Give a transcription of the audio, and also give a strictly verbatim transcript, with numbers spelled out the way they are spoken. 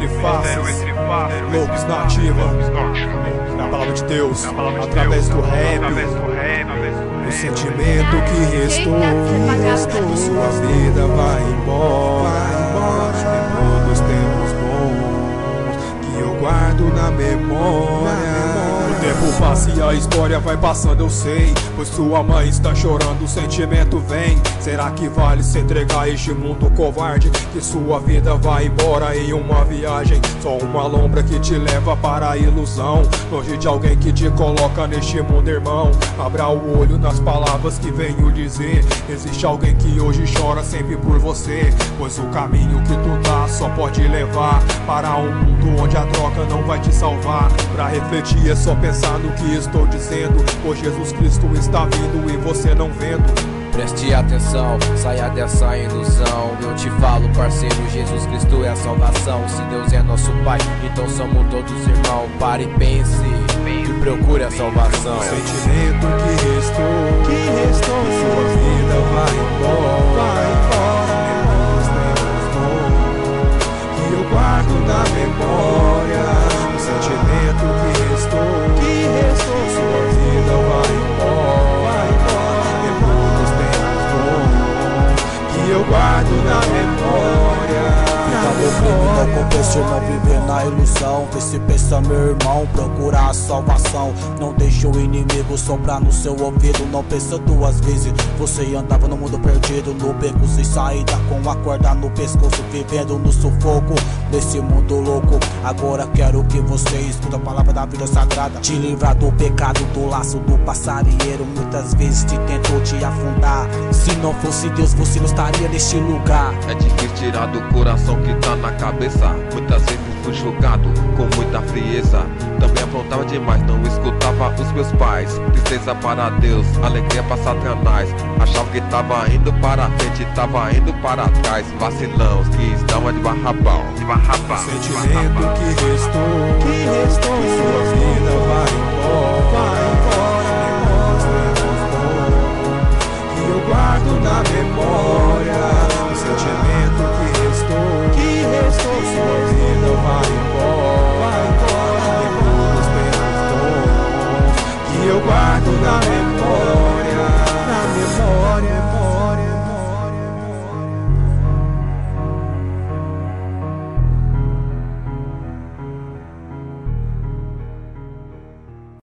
entre faces, lobos na ativa, na palavra de Deus, através do rap, o sentimento que restou, que restou, sua vida vai embora, lembrou dos tempos bons que eu guardo na memória. O tempo passa e a história vai passando, eu sei, pois sua mãe está chorando, o sentimento vem. Será que vale se entregar a este mundo covarde? Que sua vida vai embora em uma viagem, só uma lombra que te leva para a ilusão, longe de alguém que te coloca neste mundo, irmão. Abra o olho nas palavras que venho dizer. Existe alguém que hoje chora sempre por você, pois o caminho que tu tá só pode levar para um mundo onde a troca não vai te salvar. Pra refletir é só pensar no que estou dizendo, pois Jesus Cristo está vindo e você não vendo. Preste atenção, saia dessa ilusão. Eu te falo, parceiro, Jesus Cristo é a salvação. Se Deus é nosso Pai, então somos todos irmãos. Pare e pense, e procure a salvação. O sentimento que restou, que restou, sua vida vai embora, vai embora. Que eu guardo na memória. O sentimento que restou, que restou, sua vida vai embora, vai embora. Que eu guardo na memória. Fica meu crime, não compensa não viver na ilusão. Vê se pensa, meu irmão, procurar a salvação. Não deixe o inimigo soprar no seu ouvido. Não pensa duas vezes, você andava no mundo perdido, no beco sem saída, com a corda no pescoço, vivendo no sufoco desse mundo louco. Agora quero que você escuta a palavra da vida sagrada, te livrar do pecado, do laço do passarinheiro. Muitas vezes te tentou te afundar, se não fosse Deus você não estaria neste lugar. É difícil tirar do coração que tá na cabeça. Muitas vezes fui julgado com muita frieza, também aprontava demais, não escutava os meus pais. Tristeza para Deus, alegria para Satanás. Achava que tava indo para frente, tava indo para trás. Vacilão, quis dar uma de barrabão, de barrabão. O sentimento que restou, que restou, sua vida vai embora, vai embora. Que eu guardo na memória. O sentimento que restou, que restou, sua vida vai embora, vai embora. Lembro dos tempos bons que eu guardo na memória.